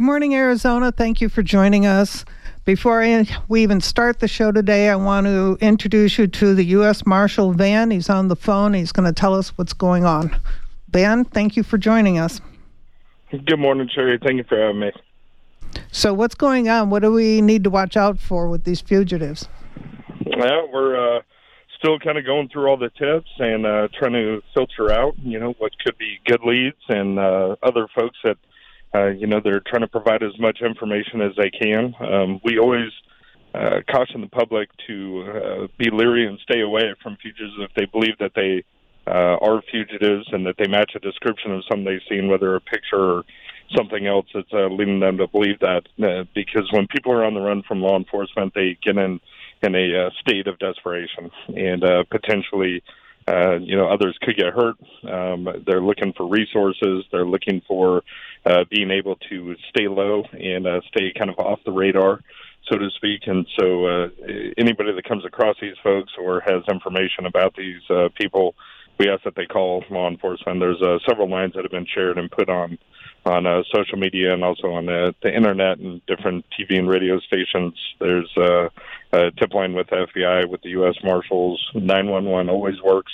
morning, Arizona. Thank you for joining us. Before we even start the show today, I want to introduce you to the U.S. Marshal Van. He's on the phone. He's going to tell us what's going on. Van, thank you for joining us. Good morning, Sherry. Thank you for having me. So what's going on? What do we need to watch out for with these fugitives? Well, we're still kind of going through all the tips and trying to filter out, what could be good leads and other folks that, they're trying to provide as much information as they can. We always caution the public to be leery and stay away from fugitives if they believe that they are fugitives and that they match a description of something they've seen, whether a picture or something else that's leading them to believe that. Because when people are on the run from law enforcement, they get in a state of desperation and potentially, others could get hurt. They're looking for resources. They're looking for being able to stay low and stay kind of off the radar, so to speak. And so anybody that comes across these folks or has information about these people, we ask that they call law enforcement. There's several lines that have been shared and put on social media and also on the internet and different TV and radio stations. There's a tip line with the FBI, with the U.S. Marshals. 911 always works,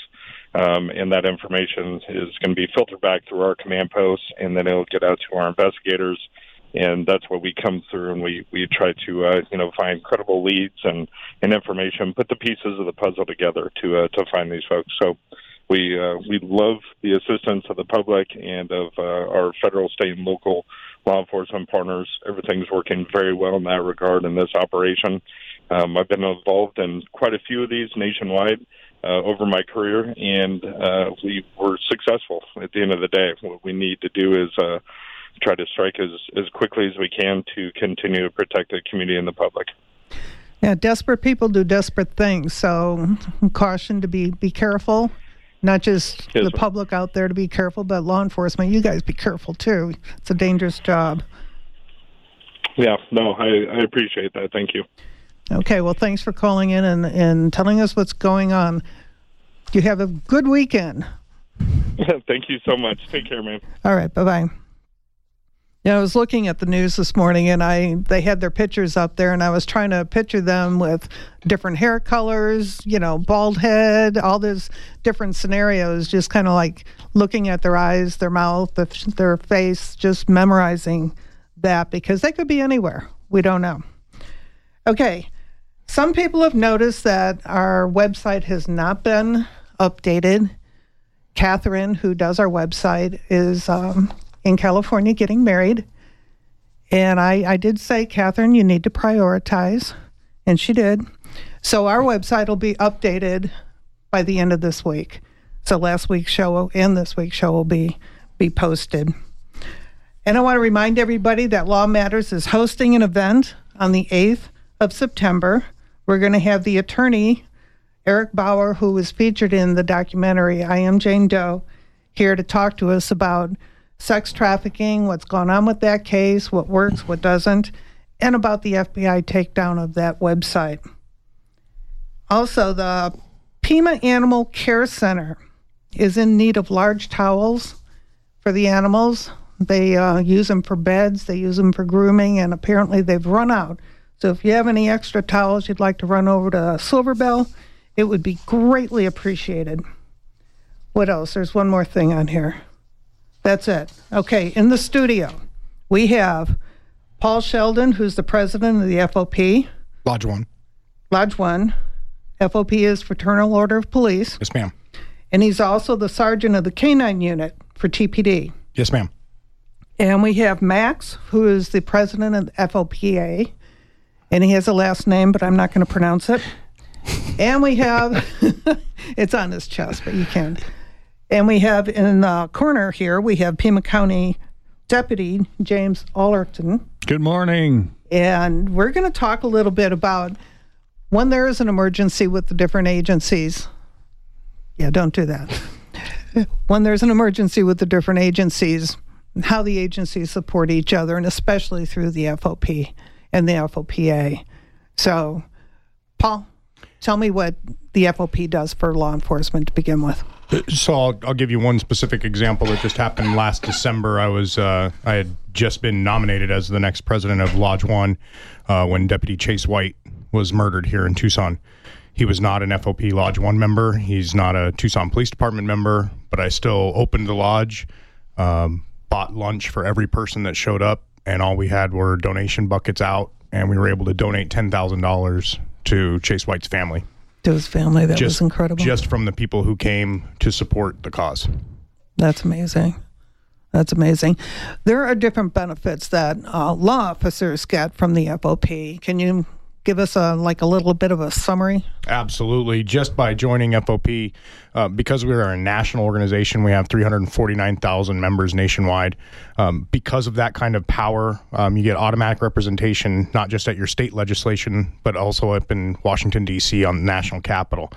and that information is going to be filtered back through our command posts, and then it'll get out to our investigators. And that's what we come through, and we try to find credible leads and information, put the pieces of the puzzle together to find these folks. So we love the assistance of the public and of our federal, state, and local law enforcement partners. Everything's working very well in that regard in this operation. I've been involved in quite a few of these nationwide over my career, and we were successful at the end of the day. What we need to do is try to strike as quickly as we can to continue to protect the community and the public. Yeah, desperate people do desperate things, so caution to be careful. Not just the public out there to be careful, but law enforcement, you guys be careful too. It's a dangerous job. Yeah, no, I appreciate that. Thank you. Okay, well, thanks for calling in and telling us what's going on. You have a good weekend. Thank you so much. Take care, man. All right, bye-bye. Yeah, I was looking at the news this morning, and they had their pictures up there, and I was trying to picture them with different hair colors, bald head, all these different scenarios, just kind of like looking at their eyes, their mouth, their face, just memorizing that, because they could be anywhere. We don't know. Okay, some people have noticed that our website has not been updated. Catherine, who does our website, is in California getting married. And I did say, Catherine, you need to prioritize. And she did. So our website will be updated by the end of this week. So last week's show and this week's show will be posted. And I want to remind everybody that Law Matters is hosting an event on the 8th of September. We're going to have the attorney, Eric Bauer, who was featured in the documentary I Am Jane Doe, here to talk to us about sex trafficking, what's going on with that case, what works, what doesn't, and about the FBI takedown of that website. Also, the Pima Animal Care Center is in need of large towels for the animals. They use them for beds, they use them for grooming, and apparently they've run out. So if you have any extra towels you'd like to run over to Silverbell, it would be greatly appreciated. What else? There's one more thing on here. That's it. Okay, in the studio, we have Paul Sheldon, who's the president of the FOP. Lodge 1. Lodge 1. FOP is Fraternal Order of Police. Yes, ma'am. And he's also the sergeant of the K-9 unit for TPD. Yes, ma'am. And we have Max, who is the president of the FOPA. And he has a last name, but I'm not going to pronounce it. And we have, it's on his chest, but you can. And we have in the corner here, we have Pima County Deputy James Allerton. Good morning. And we're going to talk a little bit about when there is an emergency with the different agencies. Yeah, don't do that. When there's an emergency with the different agencies, how the agencies support each other, and especially through the FOP and the FOPA. So, Paul, tell me what the FOP does for law enforcement to begin with. So I'll give you one specific example that just happened last December. I had just been nominated as the next president of Lodge 1 when Deputy Chase White was murdered here in Tucson. He was not an FOP Lodge 1 member. He's not a Tucson Police Department member, but I still opened the lodge, bought lunch for every person that showed up, and all we had were donation buckets out, and we were able to donate $10,000 to Chase White's family. To his family, that was incredible. Just from the people who came to support the cause. That's amazing. That's amazing. There are different benefits that law officers get from the FOP. Can you give us a little bit of a summary? Absolutely. Just by joining FOP, because we are a national organization, we have 349,000 members nationwide. Because of that kind of power, you get automatic representation, not just at your state legislation, but also up in Washington, D.C. on the national capital.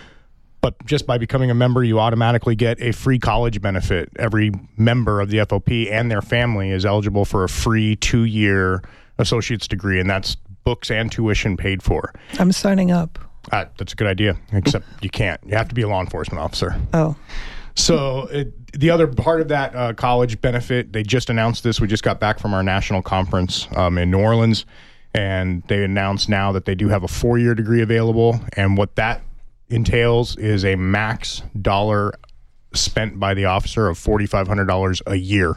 But just by becoming a member, you automatically get a free college benefit. Every member of the FOP and their family is eligible for a free 2-year associate's degree, and that's books and tuition paid for. I'm signing up. That's a good idea, except you can't. You have to be a law enforcement officer. Oh. So the other part of that college benefit, they just announced this. We just got back from our national conference in New Orleans, and they announced now that they do have a 4-year degree available. And what that entails is a max dollar spent by the officer of $4,500 a year.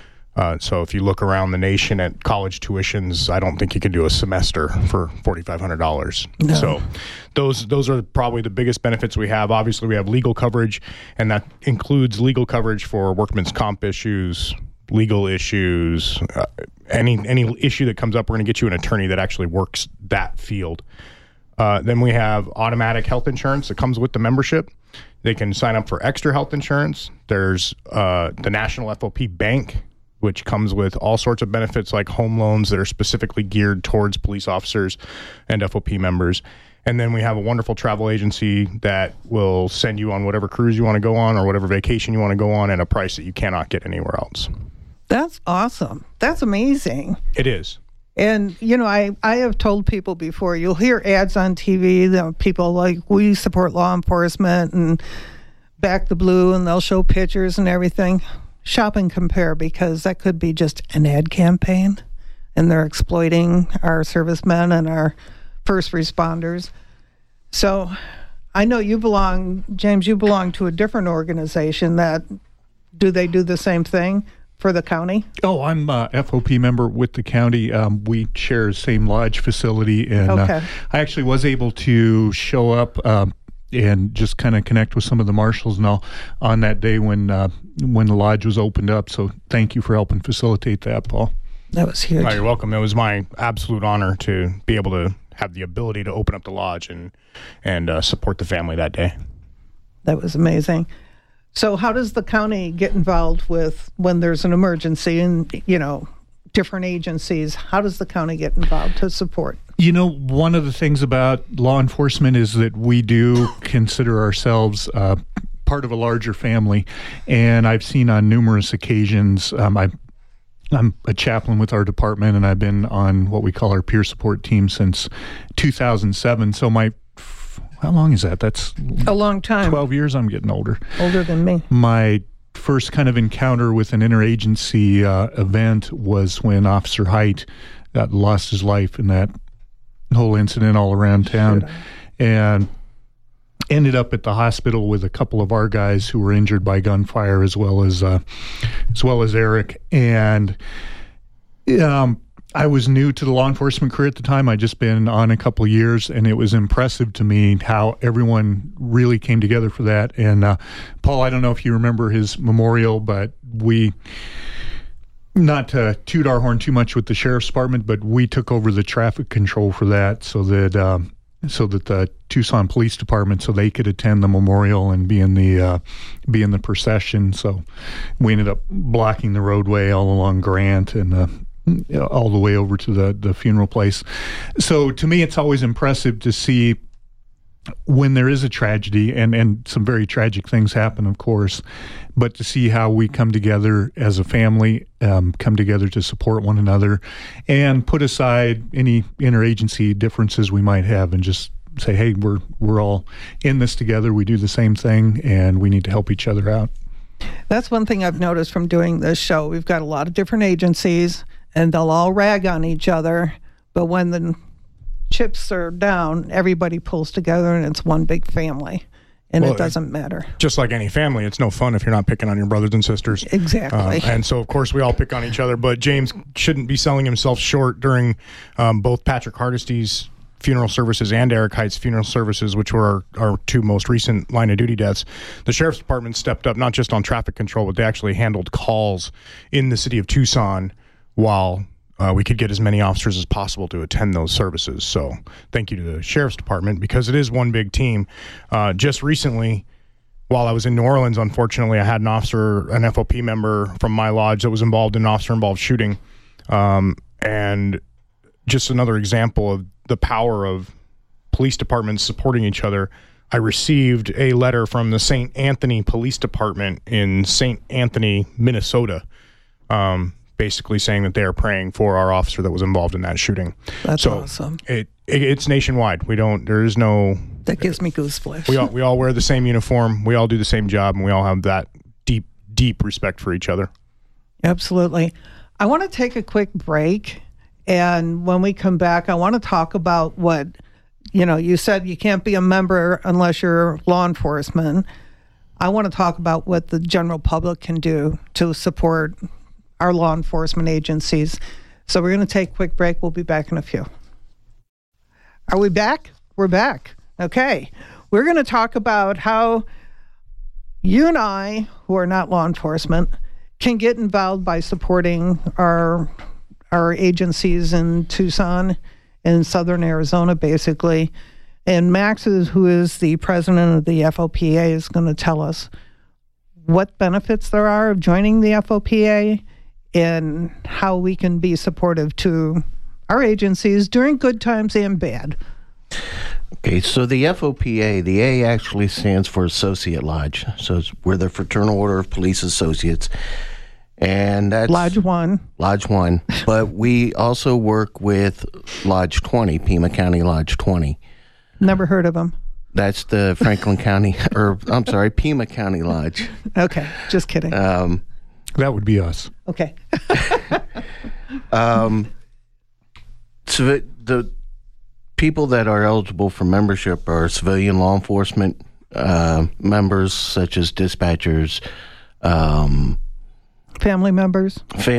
So if you look around the nation at college tuitions, I don't think you can do a semester for $4,500. No. So those are probably the biggest benefits we have. Obviously, we have legal coverage, and that includes legal coverage for workman's comp issues, legal issues, any issue that comes up. We're going to get you an attorney that actually works that field. Then we have automatic health insurance that comes with the membership. They can sign up for extra health insurance. There's the National FOP Bank, which comes with all sorts of benefits like home loans that are specifically geared towards police officers and FOP members. And then we have a wonderful travel agency that will send you on whatever cruise you want to go on or whatever vacation you want to go on at a price that you cannot get anywhere else. That's awesome. That's amazing. It is. And, I have told people before, you'll hear ads on TV that people like, we support law enforcement and Back the Blue, and they'll show pictures and everything. Shop and compare, because that could be just an ad campaign, and they're exploiting our servicemen and our first responders. So I know James, you belong to a different organization do they do the same thing for the county? Oh, I'm a FOP member with the county. We share the same lodge facility, and okay. I actually was able to show up and just kind of connect with some of the marshals and all on that day when the lodge was opened up. So thank you for helping facilitate that, Paul. That was huge. Oh, you're welcome. It was my absolute honor to be able to have the ability to open up the lodge and support the family that day. That was amazing. So how does the county get involved with when there's an emergency and, different agencies? How does the county get involved to support? One of the things about law enforcement is that we do consider ourselves part of a larger family. And I've seen on numerous occasions, I'm a chaplain with our department, and I've been on what we call our peer support team since 2007. So how long is that? That's a long time. 12 years. I'm getting older. Older than me. My first kind of encounter with an interagency event was when Officer Height lost his life in that whole incident all around town. Sure. And ended up at the hospital with a couple of our guys who were injured by gunfire, as well as Eric. And I was new to the law enforcement career at the time. I'd just been on a couple of years, and it was impressive to me how everyone really came together for that. And Paul, I don't know if you remember his memorial, but not to toot our horn too much with the sheriff's department, but we took over the traffic control for that so that the Tucson Police Department, so they could attend the memorial and be in the procession. So we ended up blocking the roadway all along Grant and all the way over to the funeral place. So to me, it's always impressive to see when there is a tragedy, and some very tragic things happen, of course, but to see how we come together as a family, come together to support one another, and put aside any interagency differences we might have, and just say, hey, we're all in this together. We do the same thing, and we need to help each other out. That's one thing I've noticed from doing this show. We've got a lot of different agencies, and they'll all rag on each other. But when the chips are down, everybody pulls together, and it's one big family. And it doesn't matter. Just like any family, it's no fun if you're not picking on your brothers and sisters. Exactly. And so, of course, we all pick on each other. But James shouldn't be selling himself short during both Patrick Hardesty's funeral services and Eric Height's funeral services, which were our two most recent line of duty deaths. The sheriff's department stepped up, not just on traffic control, but they actually handled calls in the city of Tucson while we could get as many officers as possible to attend those services. So thank you to the sheriff's department, because it is one big team. Just recently, while I was in New Orleans, unfortunately, I had an FOP member from my lodge that was involved in an officer-involved shooting. And just another example of the power of police departments supporting each other. I received a letter from the St. Anthony Police Department in St. Anthony, Minnesota, basically saying that they are praying for our officer that was involved in that shooting. That's awesome. It's nationwide. That gives me goosebumps. We all wear the same uniform. We all do the same job, and we all have that deep respect for each other. Absolutely. I want to take a quick break, and when we come back, I want to talk about what, you said you can't be a member unless you're law enforcement. I want to talk about what the general public can do to support our law enforcement agencies. So we're going to take a quick break. We'll be back in a few. Are we back? We're back. Okay. We're going to talk about how you and I, who are not law enforcement, can get involved by supporting our agencies in Tucson and Southern Arizona, basically. And Max, who is the president of the FOPA, is going to tell us what benefits there are of joining the FOPA and how we can be supportive to our agencies during good times and bad. Okay, so the FOPA, the A actually stands for Associate Lodge. So we're the Fraternal Order of Police Associates. And that's Lodge 1. Lodge 1. But we also work with Lodge 20, Pima County Lodge 20. Never heard of them. That's the Franklin County, Pima County Lodge. Okay, just kidding. That would be us. Okay. So the people that are eligible for membership are civilian law enforcement members, such as dispatchers, family members,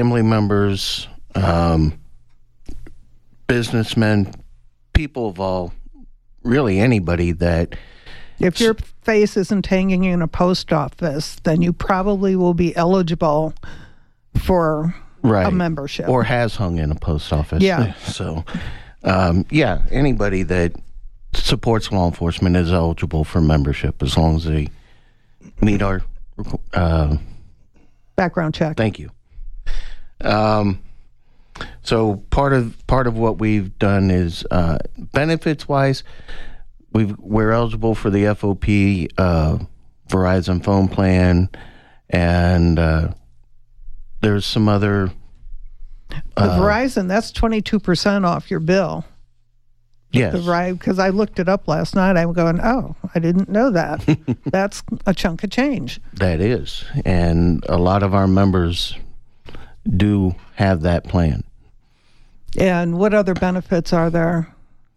businessmen, people of all, really anybody that... If your face isn't hanging in a post office, then you probably will be eligible for a membership. Or has hung in a post office. Yeah. So, anybody that supports law enforcement is eligible for membership as long as they meet our... background check. Thank you. So part of what we've done is benefits-wise, we're eligible for the FOP Verizon phone plan, and there's some other... The Verizon, that's 22% off your bill. Yes. Because I looked it up last night. I'm going, oh, I didn't know that. That's a chunk of change. That is. And a lot of our members do have that plan. And what other benefits are there?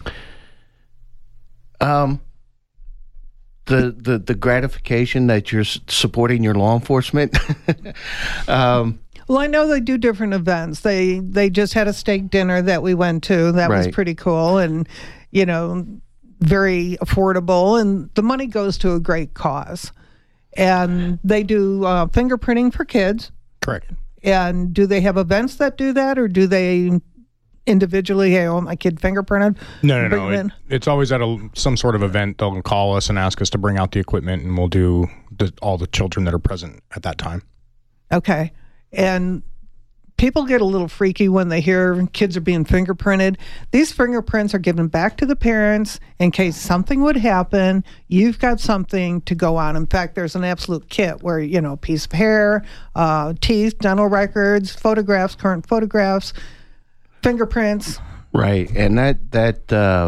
The gratification that you're supporting your law enforcement. Well, I know they do different events. They just had a steak dinner that we went to. That was pretty cool and, very affordable. And the money goes to a great cause. And they do fingerprinting for kids. Correct. And do they have events that do that, or do they individually, hey, I want my kid fingerprinted? No. It's always at some sort of event. They'll call us and ask us to bring out the equipment, and we'll do all the children that are present at that time. Okay. And people get a little freaky when they hear kids are being fingerprinted. These fingerprints are given back to the parents in case something would happen. You've got something to go on. In fact, there's an absolute kit where, a piece of hair, teeth, dental records, photographs, current photographs, fingerprints. Right. And that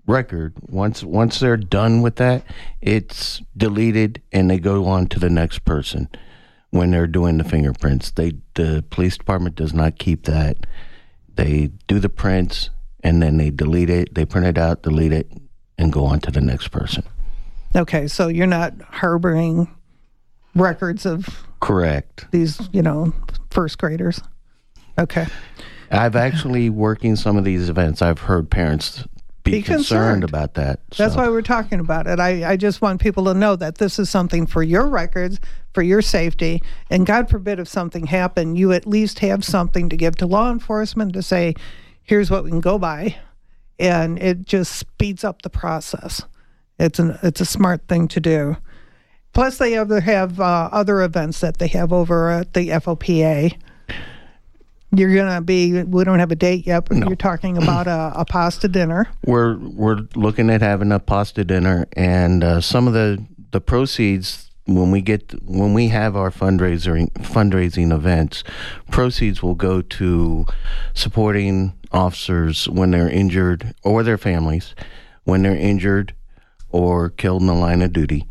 record. Once they're done with that, it's deleted and they go on to the next person. When they're doing the fingerprints, the police department does not keep that. They do the prints and then they delete it. They print it out, delete it, and go on to the next person. Okay, so you're not harboring records of Correct. these, first graders. Okay. I've actually working some of these events. I've heard parents be concerned about that. That's why we're talking about it. I just want people to know that this is something for your records, for your safety, and God forbid if something happened, you at least have something to give to law enforcement to say, here's what we can go by, and it just speeds up the process. It's a smart thing to do. Plus, they have other events that they have over at the FOPA. You're going to be, we don't have a date yet, but You're talking about a pasta dinner. We're looking at having a pasta dinner, and some of the proceeds, when we have our fundraising events, proceeds will go to supporting officers when they're injured, or their families when they're injured or killed in the line of duty,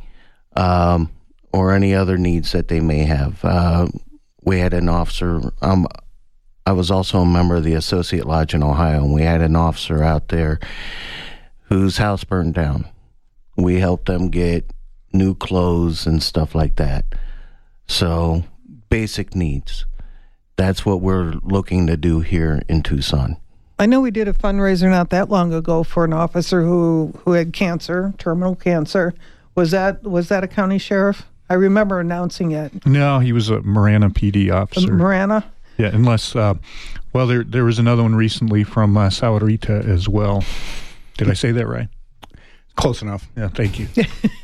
or any other needs that they may have. We had an officer. I was also a member of the Associate Lodge in Ohio, and we had an officer out there whose house burned down. We helped them get new clothes and stuff like that. So, basic needs. That's what we're looking to do here in Tucson. I know we did a fundraiser not that long ago for an officer who had cancer, terminal cancer. Was that a county sheriff? I remember announcing it. No, he was a Marana PD officer. Marana? Yeah, unless, there was another one recently from Sahuarita as well. Did I say that right? Close enough. Yeah, thank you.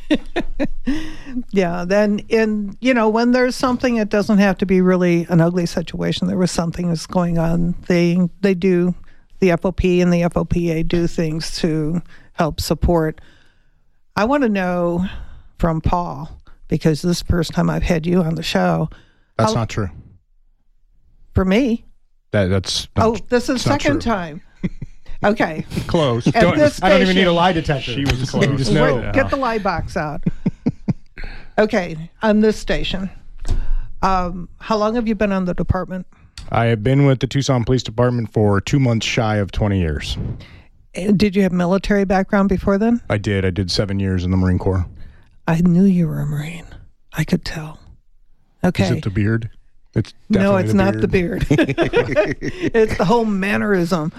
Yeah, then when there's something, it doesn't have to be really an ugly situation. There was something that's going on. They do, the FOP and the FOPA do things to help support. I want to know from Paul, because this is the first time I've had you on the show. That's not true. For me? That's not, this is second time. Okay. Close. I don't even need a lie detector. She was close. You just know. Get the lie box out. Okay, on this station. How long have you been on the department? I have been with the Tucson Police Department for 2 months shy of 20 years. Did you have military background before then? I did. I did 7 years in the Marine Corps. I knew you were a Marine. I could tell. Okay. Is it the beard? No, it's not the beard. It's the whole mannerism.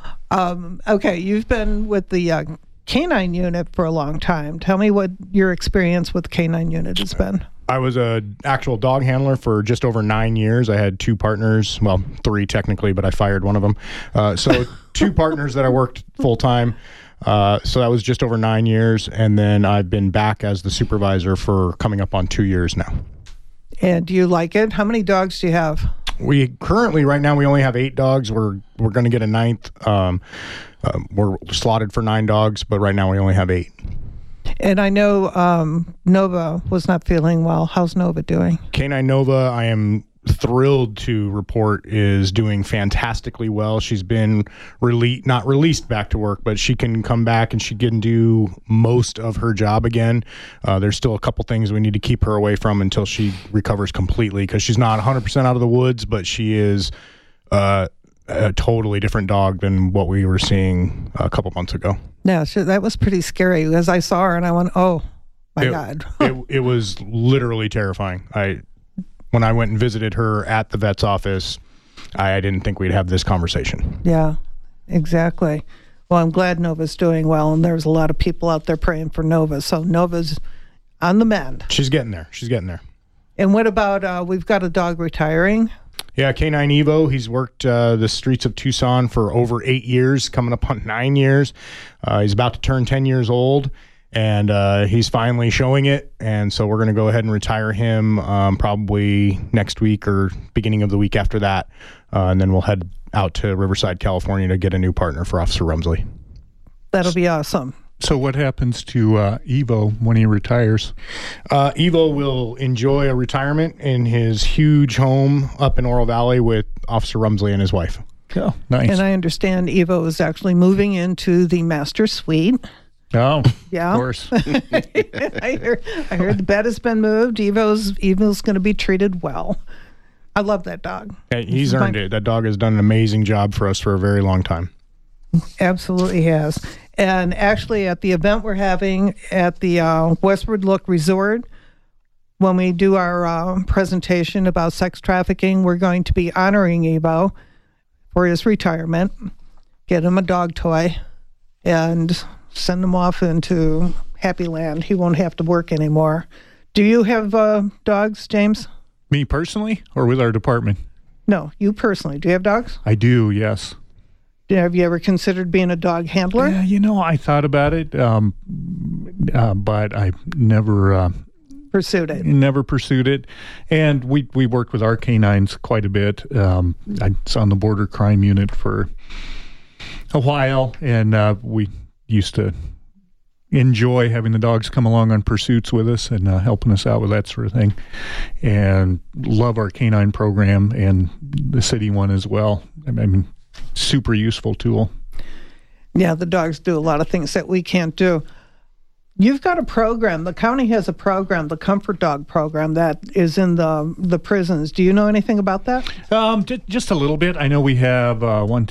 Okay, you've been with the K-9 unit for a long time. Tell me what your experience with the K-9 unit has been. I was an actual dog handler for just over 9 years. I had 2 partners, well, 3 technically, but I fired one of them. So 2 partners that I worked full time. So that was just over 9 years. And then I've been back as the supervisor for coming up on 2 years now. And do you like it? How many dogs do you have? We currently, right now, we only have 8 dogs. We're going to get a 9th. We're slotted for 9 dogs, but right now we only have 8. And I know Nova was not feeling well. How's Nova doing? K9 Nova, I am thrilled to report, is doing fantastically well. She's been not released back to work, but she can come back and she can do most of her job again. There's still a couple things we need to keep her away from until she recovers completely, because she's not 100% out of the woods, but she is a totally different dog than what we were seeing a couple months ago. Yeah, that was pretty scary. As I saw her and I went, oh my God. It was literally terrifying. When I went and visited her at the vet's office, I didn't think we'd have this conversation. Yeah, exactly. Well, I'm glad Nova's doing well, and there's a lot of people out there praying for Nova. So Nova's on the mend. She's getting there. She's getting there. And what about, we've got a dog retiring? Yeah, K9 Evo. He's worked the streets of Tucson for over 8 years, coming up on 9 years. He's about to turn 10 years old. And he's finally showing it, and so we're going to go ahead and retire him probably next week or beginning of the week after that, and then we'll head out to Riverside, California to get a new partner for Officer Rumsley. That'll be awesome. So what happens to Evo when he retires? Evo will enjoy a retirement in his huge home up in Oro Valley with Officer Rumsley and his wife. Oh, nice. And I understand Evo is actually moving into the master suite. Oh, Yeah. of course. I heard the bed has been moved. Evo's going to be treated well. I love that dog. Hey, he's earned it. That dog has done an amazing job for us for a very long time. Absolutely has. And actually, at the event we're having at the Westward Look Resort, when we do our presentation about sex trafficking, we're going to be honoring Evo for his retirement, get him a dog toy, and send him off into happy land. He won't have to work anymore. Do you have dogs, James? Me personally, or with our department? No, you personally. Do you have dogs? I do, yes. Have you ever considered being a dog handler? Yeah, I thought about it, but I never Pursued it. never pursued it. And we worked with our canines quite a bit. I was on the border crime unit for a while, and we used to enjoy having the dogs come along on pursuits with us and helping us out with that sort of thing. And love our canine program and the city one as well. I mean, super useful tool. Yeah, the dogs do a lot of things that we can't do. You've got a program. The county has a program, the Comfort Dog program, that is in the prisons. Do you know anything about that? Just a little bit. I know we have 5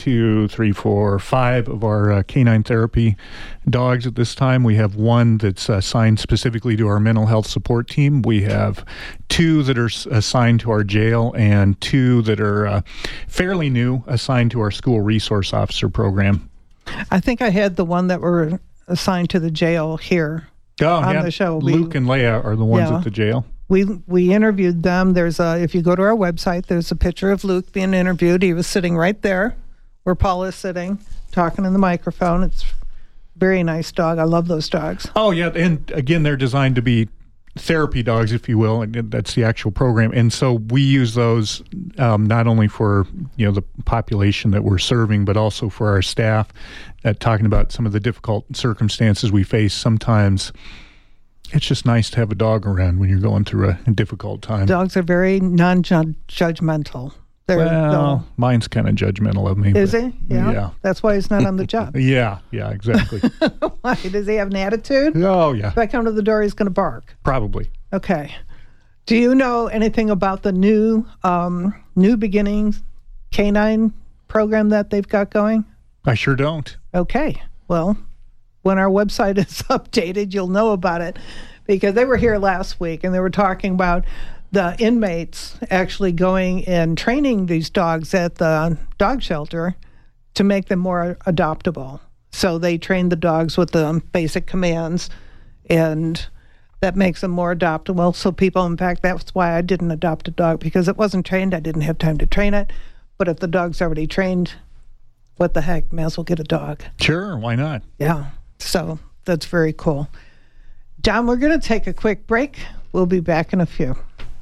of our canine therapy dogs at this time. We have one that's assigned specifically to our mental health support team. We have 2 that are assigned to our jail, and 2 that are fairly new, assigned to our school resource officer program. I think I had the one that were assigned to the jail here on the show. Luke and Leia are the ones at the jail. We interviewed them. If you go to our website, there's a picture of Luke being interviewed. He was sitting right there where Paul is sitting, talking in the microphone. It's a very nice dog. I love those dogs. Oh, yeah. And again, they're designed to be therapy dogs, if you will, and that's the actual program. And so we use those not only for the population that we're serving, but also for our staff. Talking about some of the difficult circumstances we face, sometimes it's just nice to have a dog around when you're going through a difficult time. Dogs are very non-judgmental. Mine's kind of judgmental of me. Is he? Yeah. That's why he's not on the job. Yeah, exactly. Why? Does he have an attitude? Oh, yeah. If I come to the door, he's going to bark. Probably. Okay. Do you know anything about the new Beginnings canine program that they've got going? I sure don't. Okay. Well, when our website is updated, you'll know about it, because they were here last week and they were talking about the inmates actually going and training these dogs at the dog shelter to make them more adoptable. So they train the dogs with the basic commands, and that makes them more adoptable. So people, in fact, that's why I didn't adopt a dog, because it wasn't trained. I didn't have time to train it. But if the dog's already trained, what the heck, may as well get a dog. Sure, why not? Yeah, so that's very cool. John, we're going to take a quick break. We'll be back in a few.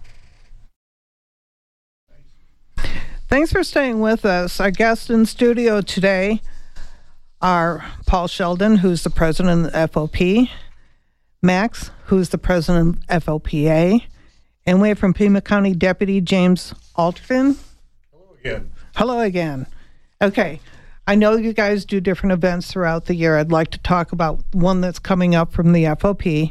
Thanks for staying with us. Our guests in studio today are Paul Sheldon, who's the president of the FOP, Max, who's the president of FOPA, and we have from Pima County Deputy James Alderton. Hello again. Hello again. Okay. I know you guys do different events throughout the year. I'd like to talk about one that's coming up from the FOP.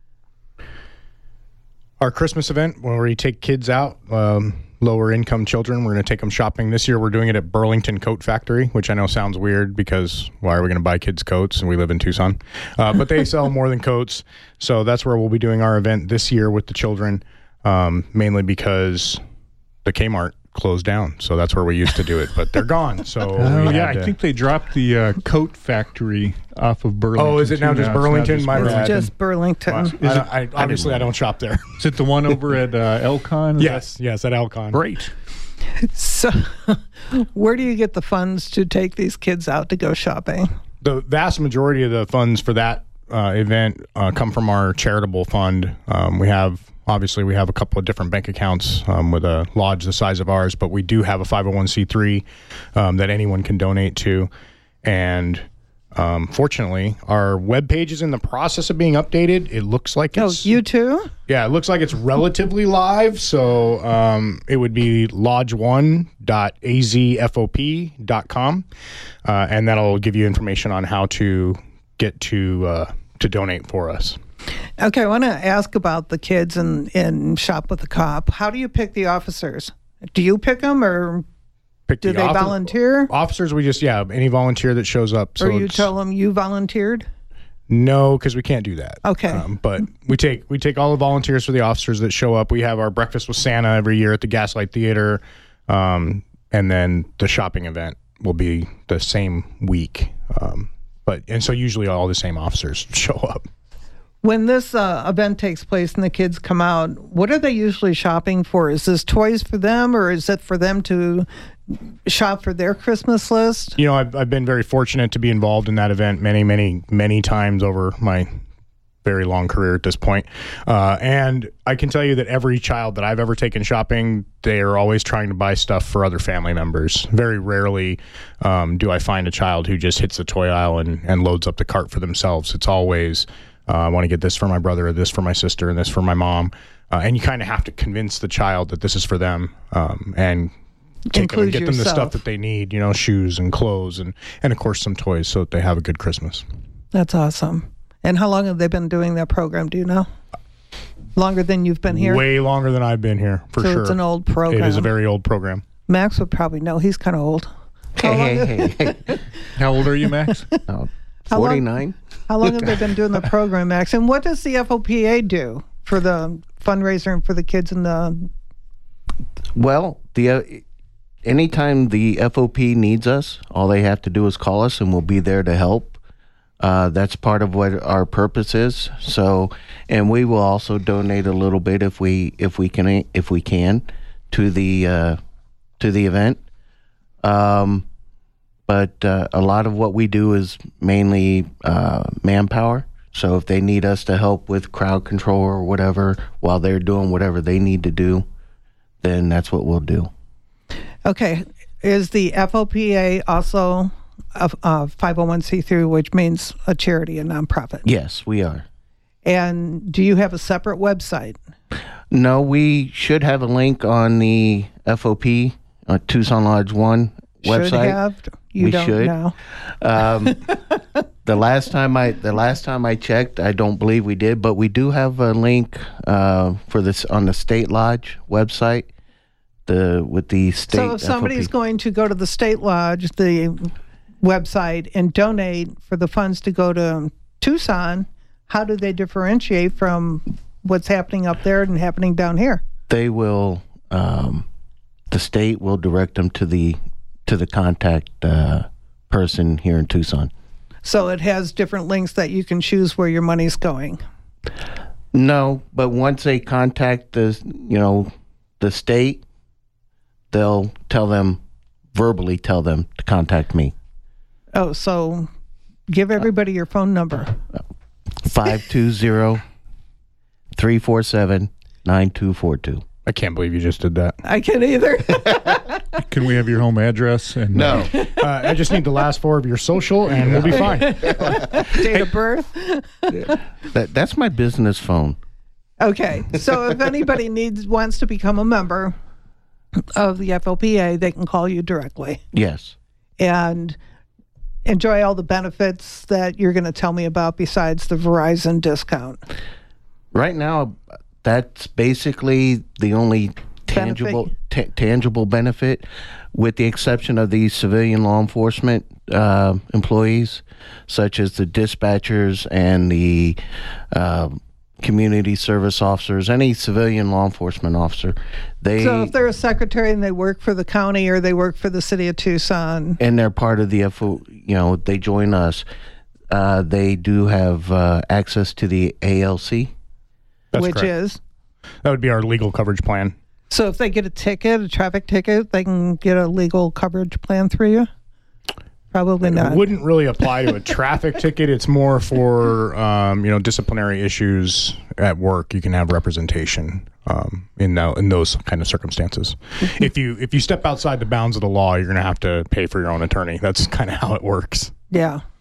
Our Christmas event, where we take kids out, lower income children. We're going to take them shopping. This year we're doing it at Burlington Coat Factory, which I know sounds weird, because why are we going to buy kids coats and we live in Tucson? But they sell more than coats. So that's where we'll be doing our event this year with the children, mainly because the Kmart closed down. So that's where we used to do it, but they're gone. So I think they dropped the coat factory off of Burlington. Oh, is it now just Burlington? My bad. It's just Burlington. Wow. I don't shop there. Is it the one over at Elcon? Yes, at Elcon. Great. So where do you get the funds to take these kids out to go shopping? The vast majority of the funds for that event come from our charitable fund. We have a couple of different bank accounts with a lodge the size of ours, but we do have a 501c3 that anyone can donate to. And Fortunately, our webpage is in the process of being updated. It looks like it's... Oh, you too? Yeah, it looks like it's relatively live. So it would be lodge1.azfop.com. And that'll give you information on how to get to donate for us. Okay, I want to ask about the kids in Shop with a Cop. How do you pick the officers? Do you pick them, or do they volunteer? Officers, we just, any volunteer that shows up. So or you tell them you volunteered? No, because we can't do that. Okay. But we take all the volunteers for the officers that show up. We have our breakfast with Santa every year at the Gaslight Theater. And then the shopping event will be the same week. And so usually all the same officers show up. When this event takes place and the kids come out, what are they usually shopping for? Is this toys for them, or is it for them to shop for their Christmas list? I've been very fortunate to be involved in that event many times over my very long career at this point. And I can tell you that every child that I've ever taken shopping, they are always trying to buy stuff for other family members. Very rarely do I find a child who just hits the toy aisle and loads up the cart for themselves. It's always... I want to get this for my brother, or this for my sister, and this for my mom. And you kind of have to convince the child that this is for them, and take them and get them the stuff that they need, shoes and clothes and of course some toys so that they have a good Christmas. That's awesome. And how long have they been doing that program? Do you know? Longer than you've been here? Way longer than I've been here, for sure. So it's an old program. It is a very old program. Max would probably know. He's kind of old. Hey. How old are you, Max? 49. How long have they been doing the program, Max? And what does the FOPA do for the fundraiser and for the kids in the... Well, anytime the FOP needs us, all they have to do is call us and we'll be there to help. That's part of what our purpose is. So, and we will also donate a little bit if we can to the event. But a lot of what we do is mainly manpower. So if they need us to help with crowd control or whatever while they're doing whatever they need to do, then that's what we'll do. Okay. Is the FOPA also a 501c3, which means a charity, a nonprofit? Yes, we are. And do you have a separate website? No, we should have a link on the FOP, Tucson Lodge 1 website. Should have. You don't know. The last time I checked, I don't believe we did, but we do have a link for this on the State Lodge website. With the state. So if somebody's going to go to the State Lodge, the website, and donate for the funds to go to Tucson, how do they differentiate from what's happening up there and happening down here? They will. The state will direct them to the contact person here in Tucson. So it has different links that you can choose where your money's going. No, but once they contact the state, they'll verbally tell them to contact me. Oh, so give everybody your phone number. 520-347-9242. I can't believe you just did that. I can't either. Can we have your home address? And No. I just need the last four of your social, and we'll be fine. Date of birth. That's my business phone. Okay, so if anybody wants to become a member of the FOPA, they can call you directly. Yes. And enjoy all the benefits that you're going to tell me about besides the Verizon discount. Right now, that's basically the only tangible benefit, with the exception of the civilian law enforcement employees, such as the dispatchers and the community service officers, any civilian law enforcement officer. So if they're a secretary and they work for the county or they work for the city of Tucson, and they're part of the they join us, they do have access to the ALC. That's which correct. is? That would be our legal coverage plan. So if they get a traffic ticket, they can get a legal coverage plan through you? Probably not. It wouldn't really apply to a traffic ticket. It's more for disciplinary issues at work. You can have representation in those kind of circumstances. If you step outside the bounds of the law, you're going to have to pay for your own attorney. That's kind of how it works. Yeah.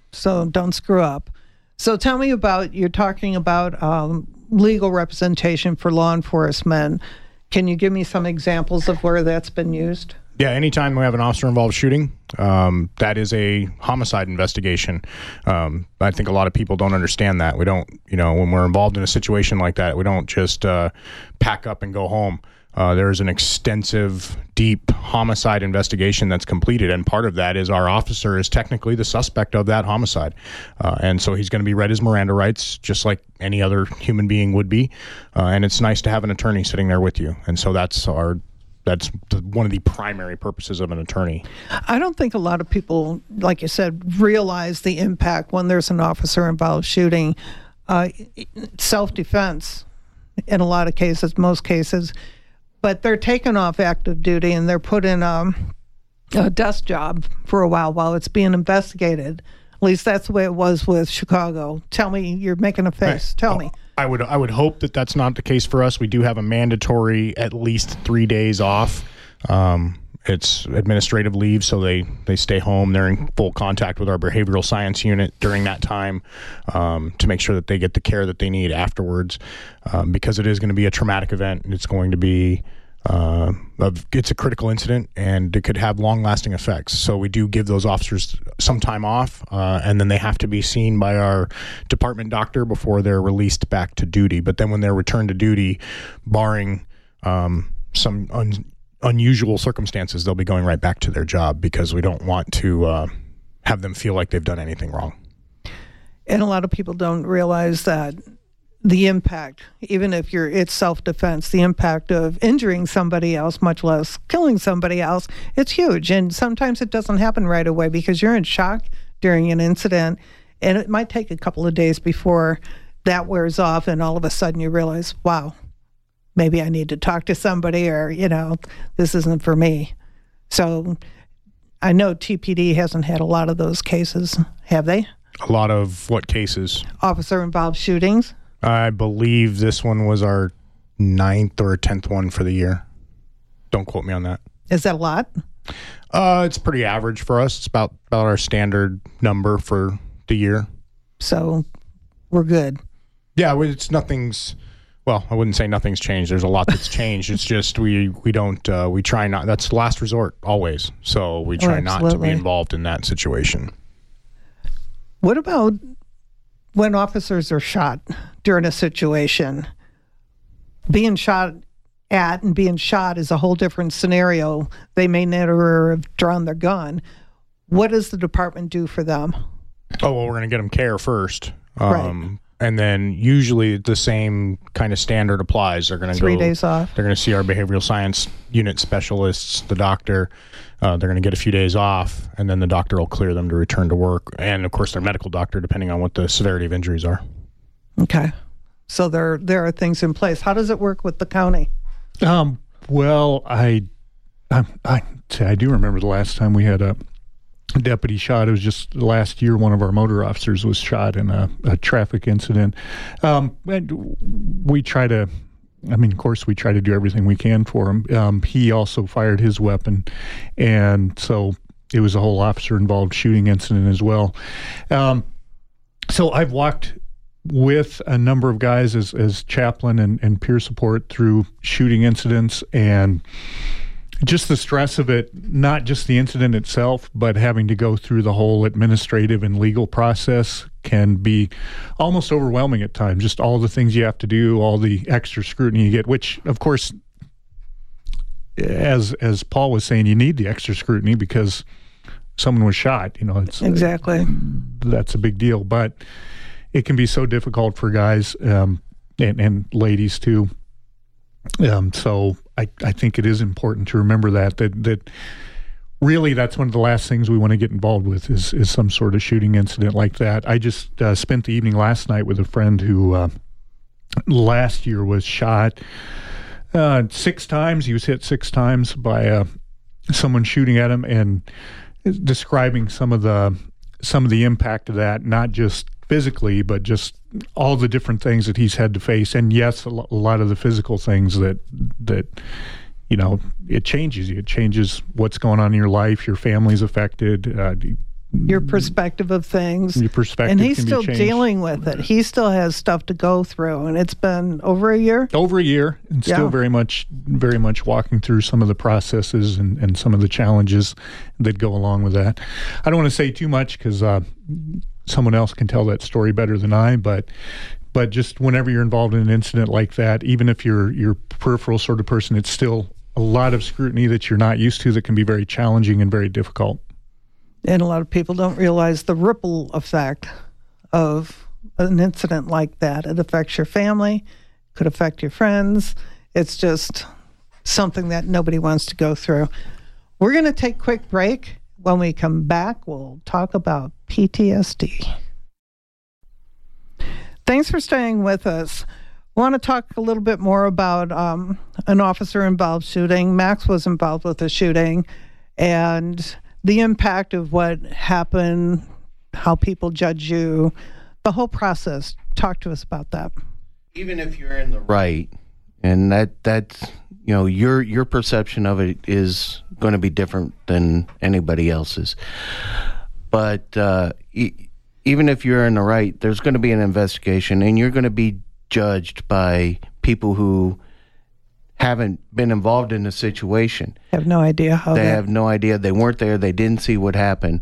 so don't screw up. So tell me about, you're talking about legal representation for law enforcement. Can you give me some examples of where that's been used? Yeah, anytime we have an officer-involved shooting, that is a homicide investigation. I think a lot of people don't understand that. We don't, when we're involved in a situation like that, we don't just pack up and go home. There is an extensive, deep homicide investigation that's completed, and part of that is our officer is technically the suspect of that homicide. And so he's going to be read his Miranda rights, just like any other human being would be. And it's nice to have an attorney sitting there with you. And so that's one of the primary purposes of an attorney. I don't think a lot of people, like you said, realize the impact when there's an officer-involved shooting. Self-defense, in a lot of cases, most cases, but they're taken off active duty and they're put in a desk job for a while it's being investigated. At least that's the way it was with Chicago. Tell me, you're making a face. Tell me. I would hope that that's not the case for us. We do have a mandatory at least 3 days off. It's administrative leave, so they stay home. They're in full contact with our behavioral science unit during that time to make sure that they get the care that they need afterwards, because it is going to be a traumatic event. It's going to be it's a critical incident, and it could have long-lasting effects. So we do give those officers some time off, and then they have to be seen by our department doctor before they're released back to duty. But then when they're returned to duty, barring some unusual circumstances, they'll be going right back to their job, because we don't want to have them feel like they've done anything wrong. And a lot of people don't realize that the impact, even if it's self-defense, the impact of injuring somebody else, much less killing somebody else, it's huge. And sometimes it doesn't happen right away because you're in shock during an incident, and it might take a couple of days before that wears off, and all of a sudden you realize, wow, maybe I need to talk to somebody, or, this isn't for me. So I know TPD hasn't had a lot of those cases, have they? A lot of what cases? Officer-involved shootings. I believe this one was our 9th or 10th one for the year. Don't quote me on that. Is that a lot? It's pretty average for us. It's about our standard number for the year. So we're good. Yeah, well, I wouldn't say nothing's changed. There's a lot that's changed. It's just we try not. That's the last resort always. So we try not to be involved in that situation. What about when officers are shot during a situation? Being shot at and being shot is a whole different scenario. They may never have drawn their gun. What does the department do for them? Oh, well, we're going to get them care first. Right. And then usually the same kind of standard applies. They're going to 3 days off. They're going to see our behavioral science unit specialists, the doctor. They're going to get a few days off, and then the doctor will clear them to return to work. And, of course, their medical doctor, depending on what the severity of injuries are. Okay. So there are things in place. How does it work with the county? Well, I do remember the last time we had a deputy shot. It was just last year. One of our motor officers was shot in a traffic incident. And we try to, of course, we try to do everything we can for him. He also fired his weapon, and so it was a whole officer-involved shooting incident as well. So I've walked with a number of guys as chaplain and peer support through shooting incidents, and just the stress of it, not just the incident itself, but having to go through the whole administrative and legal process can be almost overwhelming at times. Just all the things you have to do, all the extra scrutiny you get, which, of course, as Paul was saying, you need the extra scrutiny because someone was shot. It's exactly, that's a big deal. But it can be so difficult for guys and ladies too. So I think it is important to remember that really that's one of the last things we want to get involved with is some sort of shooting incident like that. I just spent the evening last night with a friend who last year was shot 6 times. He was hit 6 times by someone shooting at him, and describing some of the impact of that, not just physically, but just all the different things that he's had to face. And yes, a lot of the physical things that it changes you. It changes what's going on in your life. Your family's affected. your perspective of things. Your perspective and he's can still be changed. dealing with it. He still has stuff to go through, and it's been over a year. Over a year, and still Yeah. very much walking through some of the processes and some of the challenges that go along with that. I don't want to say too much because someone else can tell that story better than I, but just whenever you're involved in an incident like that, even if you're peripheral sort of person, it's still a lot of scrutiny that you're not used to that can be very challenging and very difficult. And a lot of people don't realize the ripple effect of an incident like that. It affects your family, could affect your friends. It's just something that nobody wants to go through. We're going to take a quick break. When we come back, we'll talk about PTSD. Thanks for staying with us. I want to talk a little bit more about an officer-involved shooting. Max was involved with the shooting, and the impact of what happened, how people judge you, the whole process. Talk to us about that. Even if you're in the right, and that's your perception of it is going to be different than anybody else's. But even if you're in the right, there's going to be an investigation, and you're going to be judged by people who haven't been involved in the situation. Have no idea how They have no idea. They weren't there. They didn't see what happened.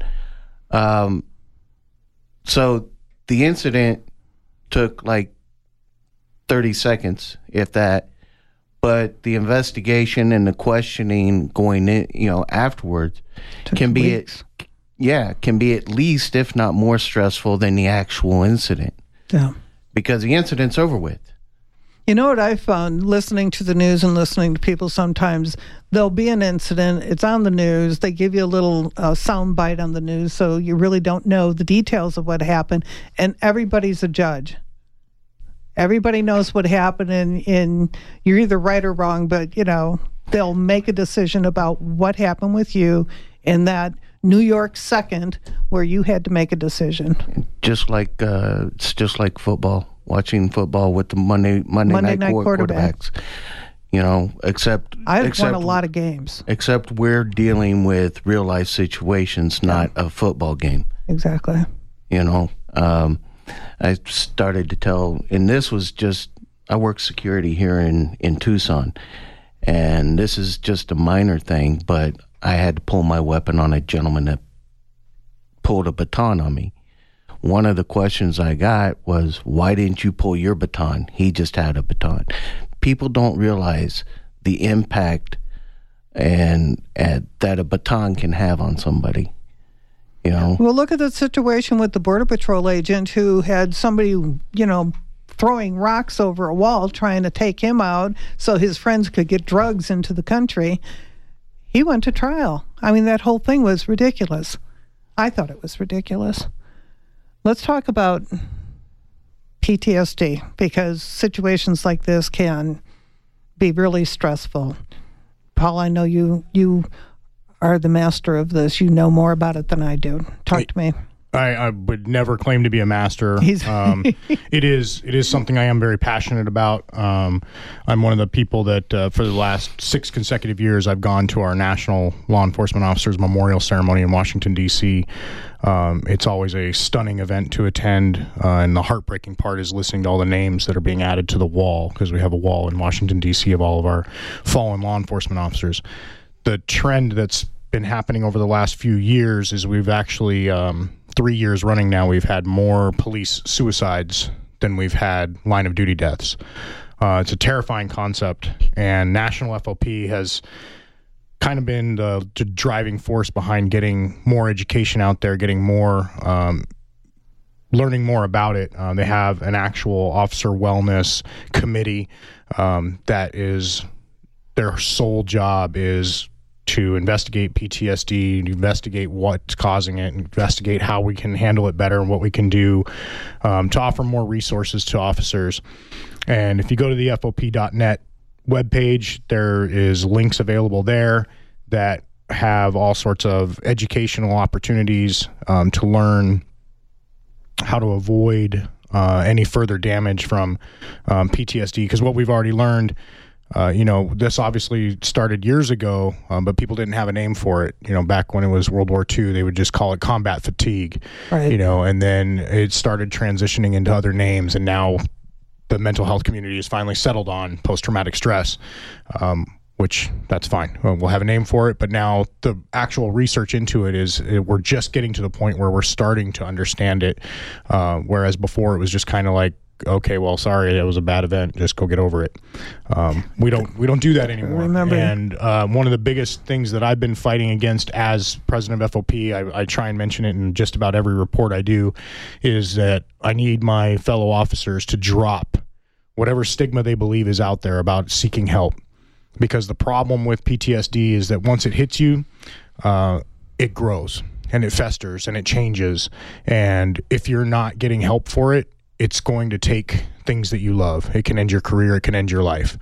So the incident took like 30 seconds, if that. But the investigation and the questioning going in, afterwards can be at least, if not more stressful than the actual incident. Yeah. Because the incident's over with. You know what I found listening to the news and listening to people sometimes, there'll be an incident, it's on the news, they give you a little sound bite on the news, so you really don't know the details of what happened, and everybody's a judge. Everybody knows what happened, and you're either right or wrong, but, they'll make a decision about what happened with you in that New York second where you had to make a decision. It's just like football. Watching football with the Monday night quarterbacks, except I've won a lot of games. Except we're dealing with real life situations, not a football game. Exactly. I started to tell, and this was just, I work security here in Tucson, and this is just a minor thing, but I had to pull my weapon on a gentleman that pulled a baton on me. One of the questions I got was, why didn't you pull your baton? He just had a baton. People don't realize the impact and that a baton can have on somebody. Well, look at the situation with the Border Patrol agent who had somebody, throwing rocks over a wall trying to take him out so his friends could get drugs into the country. He went to trial. I mean, that whole thing was ridiculous. I thought it was ridiculous. Let's talk about PTSD, because situations like this can be really stressful. Paul, I know you are the master of this. You know more about it than I do. Talk to me. I would never claim to be a master. It is something I am very passionate about. I'm one of the people that for the last 6 consecutive years I've gone to our National Law Enforcement Officers Memorial Ceremony in Washington, D.C. It's always a stunning event to attend, and the heartbreaking part is listening to all the names that are being added to the wall, because we have a wall in Washington, D.C. of all of our fallen law enforcement officers. The trend that's been happening over the last few years is we've actually 3 years running now, we've had more police suicides than we've had line of duty deaths. It's a terrifying concept, and National FOP has kind of been the driving force behind getting more education out there, getting more, learning more about it. They have an actual officer wellness committee that is, their sole job is to investigate PTSD, investigate what's causing it, investigate how we can handle it better and what we can do to offer more resources to officers. And if you go to the FOP.net webpage, there is links available there that have all sorts of educational opportunities to learn how to avoid any further damage from PTSD. Because what we've already learned, This obviously started years ago, but people didn't have a name for it. Back when it was World War II, they would just call it combat fatigue, Right. And then it started transitioning into other names, and now the mental health community has finally settled on post-traumatic stress, which that's fine. We'll have a name for it, but now the actual research into it is we're just getting to the point where we're starting to understand it, whereas before it was just kind of like, okay, well, sorry, that was a bad event. Just go get over it. We don't do that anymore. Remember. And one of the biggest things that I've been fighting against as president of FOP, I try and mention it in just about every report I do, is that I need my fellow officers to drop whatever stigma they believe is out there about seeking help. Because the problem with PTSD is that once it hits you, it grows and it festers and it changes. And if you're not getting help for it, it's going to take things that you love. It can end your career. It can end your life.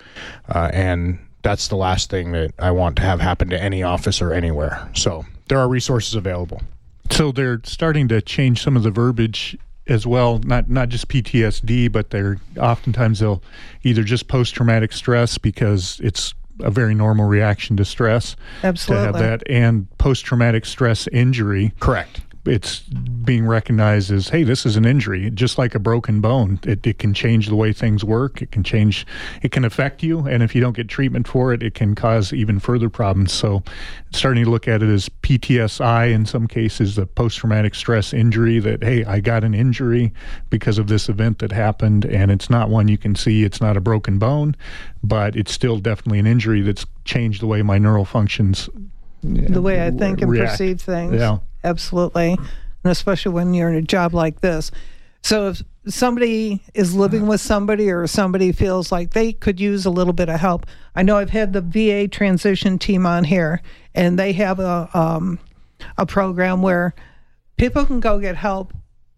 And that's the last thing that I want to have happen to any officer anywhere. So there are resources available. So they're starting to change some of the verbiage as well, not just PTSD, but they'll either just post-traumatic stress because it's a very normal reaction to stress. Absolutely. To have that, and post-traumatic stress injury. Correct. It's being recognized as, hey, this is an injury, just like a broken bone. It can change the way things work. It can affect you, and if you don't get treatment for it, it can cause even further problems. So starting to look at it as PTSI in some cases, the post-traumatic stress injury, that, hey, I got an injury because of this event that happened, and it's not one you can see. It's not a broken bone, but it's still definitely an injury that's changed the way my neural functions The way I think and react. perceive things. Yeah. Absolutely. And especially when you're in a job like this. So if somebody is living with somebody, or somebody feels like they could use a little bit of help, I know I've had the VA transition team on here, and they have a program where people can go get help,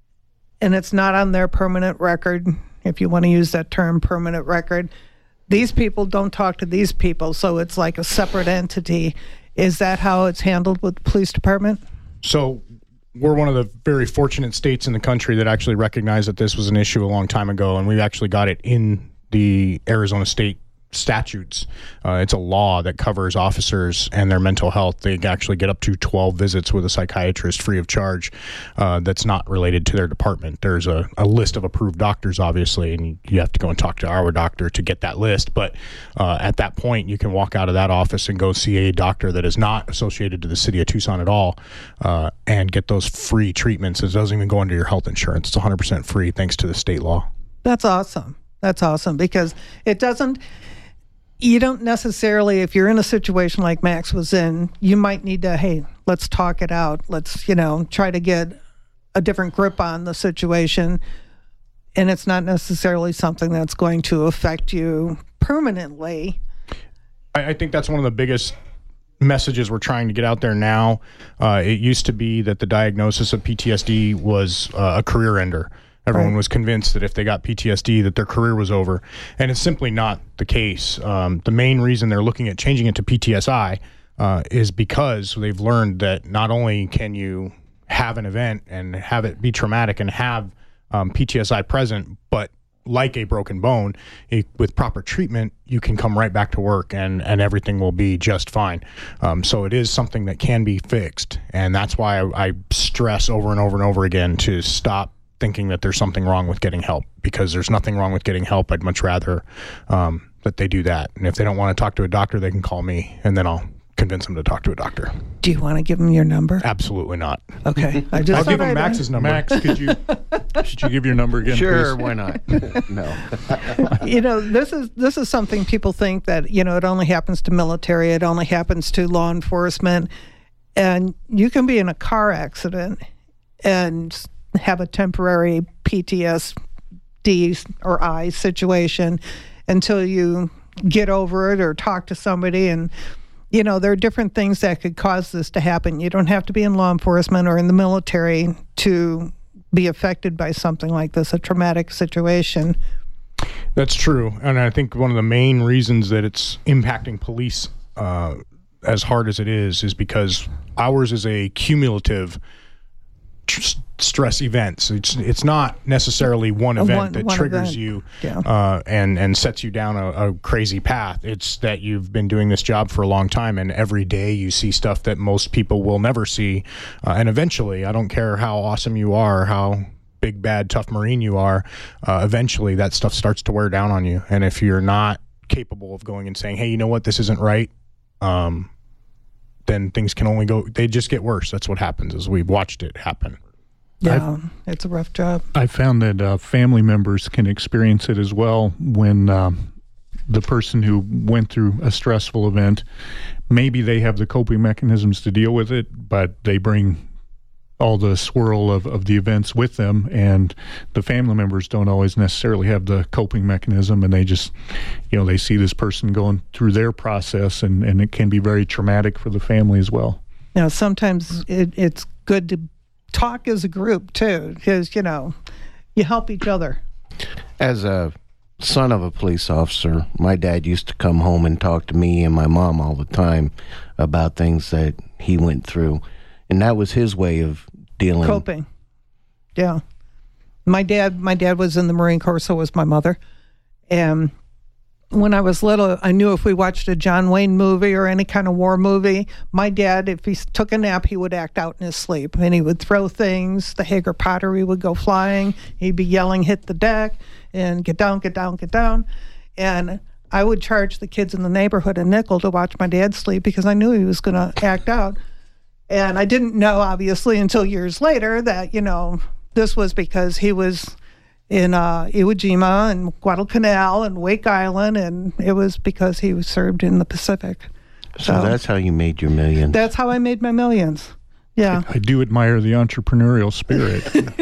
and it's not on their permanent record, if you want to use that term, permanent record. These people don't talk to these people, so it's like a separate entity. Is that how it's handled with the police department? So we're one of the very fortunate states in the country that actually recognized that this was an issue a long time ago, and we actually got it in the Arizona state statutes. It's a law that covers officers and their mental health. They actually get up to 12 visits with a psychiatrist free of charge that's not related to their department. There's a list of approved doctors, obviously, and you have to go and talk to our doctor to get that list. But at that point, you can walk out of that office and go see a doctor that is not associated to the city of Tucson at all and get those free treatments. It doesn't even go under your health insurance. It's 100% free thanks to the state law. That's awesome. That's awesome, because you don't necessarily, if you're in a situation like Max was in, you might need to, hey, let's talk it out. Let's, try to get a different grip on the situation. And it's not necessarily something that's going to affect you permanently. I think that's one of the biggest messages we're trying to get out there now. It used to be that the diagnosis of PTSD was a career ender. Everyone was convinced that if they got PTSD, that their career was over. And it's simply not the case. The main reason they're looking at changing it to PTSI is because they've learned that not only can you have an event and have it be traumatic and have PTSI present, but like a broken bone, with proper treatment, you can come right back to work and everything will be just fine. So it is something that can be fixed. And that's why I stress over and over and over again to stop thinking that there's something wrong with getting help, because there's nothing wrong with getting help. I'd much rather that they do that. And if they don't want to talk to a doctor, they can call me, and then I'll convince them to talk to a doctor. Do you want to give them your number? Absolutely not. Okay. I'll give them Max's number. Max, should you give your number again, Sure, please? why not? No. This is something people think that, it only happens to military, it only happens to law enforcement. And you can be in a car accident and have a temporary PTSD or I situation until you get over it or talk to somebody. And, there are different things that could cause this to happen. You don't have to be in law enforcement or in the military to be affected by something like this, a traumatic situation. That's true. And I think one of the main reasons that it's impacting police as hard as it is because ours is a cumulative stress events. It's not necessarily one event that triggers you and sets you down a crazy path. It's that you've been doing this job for a long time, and every day you see stuff that most people will never see. And eventually, I don't care how awesome you are, how big, bad, tough Marine you are, eventually that stuff starts to wear down on you. And if you're not capable of going and saying, hey, you know what, this isn't right, then things can only go, they just get worse. That's what happens, as we've watched it happen. Yeah, it's a rough job. I found that family members can experience it as well when the person who went through a stressful event, maybe they have the coping mechanisms to deal with it, but they bring all the swirl of the events with them, and the family members don't always necessarily have the coping mechanism, and they just, they see this person going through their process, and it can be very traumatic for the family as well. Now, sometimes it's good to talk as a group too, because, you help each other. As a son of a police officer, my dad used to come home and talk to me and my mom all the time about things that he went through. And that was his way of coping. Yeah. My dad was in the Marine Corps, so was my mother. And when I was little, I knew if we watched a John Wayne movie or any kind of war movie, my dad, if he took a nap, he would act out in his sleep. And he would throw things. The Hager pottery would go flying. He'd be yelling, hit the deck, and get down, get down, get down. And I would charge the kids in the neighborhood a nickel to watch my dad sleep because I knew he was going to act out. And I didn't know, obviously, until years later that, this was because he was in Iwo Jima and Guadalcanal and Wake Island, and it was because he was served in the Pacific. So that's how you made your millions. That's how I made my millions. Yeah. I do admire the entrepreneurial spirit.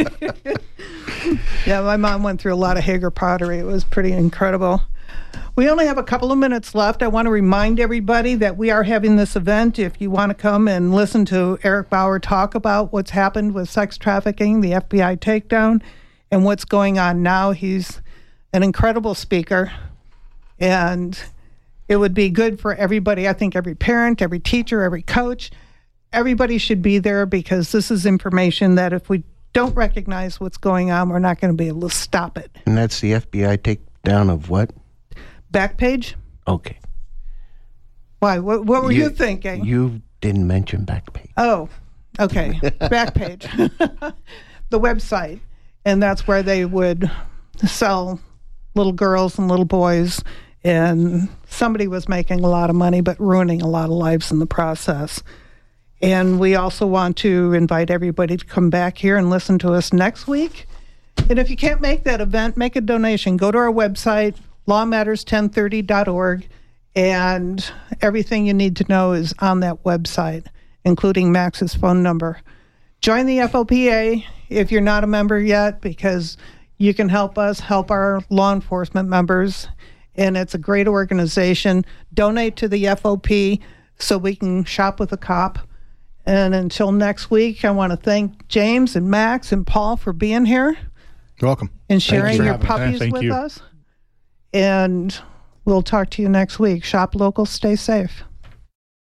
Yeah, my mom went through a lot of Hager pottery. It was pretty incredible. We only have a couple of minutes left. I want to remind everybody that we are having this event. If you want to come and listen to Eric Bauer talk about what's happened with sex trafficking, the FBI takedown, and what's going on now, he's an incredible speaker. And it would be good for everybody. I think every parent, every teacher, every coach, everybody should be there, because this is information that if we don't recognize what's going on, we're not going to be able to stop it. And that's the FBI takedown of what? Backpage? Okay. Why? What were you thinking? You didn't mention Backpage. Oh, okay. Backpage. The website. And that's where they would sell little girls and little boys. And somebody was making a lot of money, but ruining a lot of lives in the process. And we also want to invite everybody to come back here and listen to us next week. And if you can't make that event, make a donation. Go to our website, lawmatters1030.org, and everything you need to know is on that website, including Max's phone number. Join the FOPA if you're not a member yet, because you can help us help our law enforcement members, and it's a great organization. Donate to the FOP so we can shop with a cop. And until next week, I want to thank James and Max and Paul for being here. You're welcome. And sharing your puppies with us. And we'll talk to you next week. Shop local, stay safe.